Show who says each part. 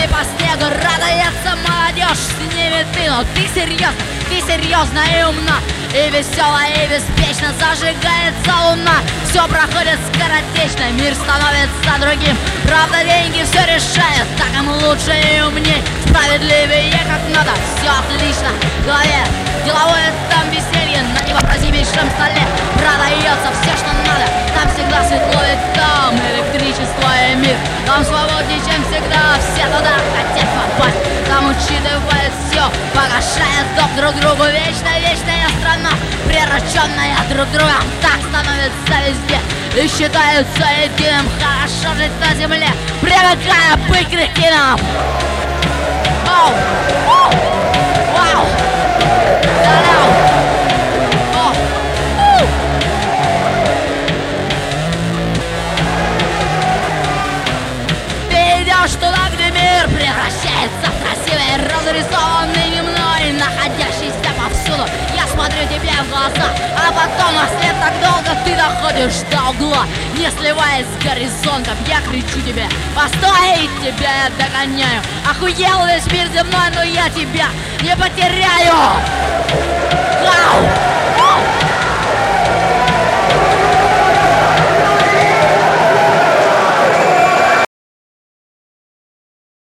Speaker 1: Идти по снегу, радуется молодежь, с ними ты, но ты серьезно и умна, и весела, и беспечно зажигается луна. Все проходит скоротечно, мир становится другим. Правда, деньги все решают, так им лучше и умней. Справедливее как надо, все отлично в голове. Деловое там веселье на невообразимейшем столе. Продается все, что надо, там всегда светло, и там электричество и мир. Там свободнее, чем всегда, все туда хотят попасть. Там учитывает все, погашает доп друг другу. Вечная страна, прирученная друг другом. Так становится везде и считаются единым. Хорошо жить на земле, привыкая быть кретином. Оу! Вау! Да-да! Ты идешь туда, где мир превращается в красивый, разрисованный не мной, находящийся повсюду. Я смотрю тебе в глаза, а потом вслед так долго ты доходишь до угла. Не сливаясь с горизонтом, я кричу тебе: постой, тебя я догоняю. Охуел весь мир земной, но я тебя не потеряю.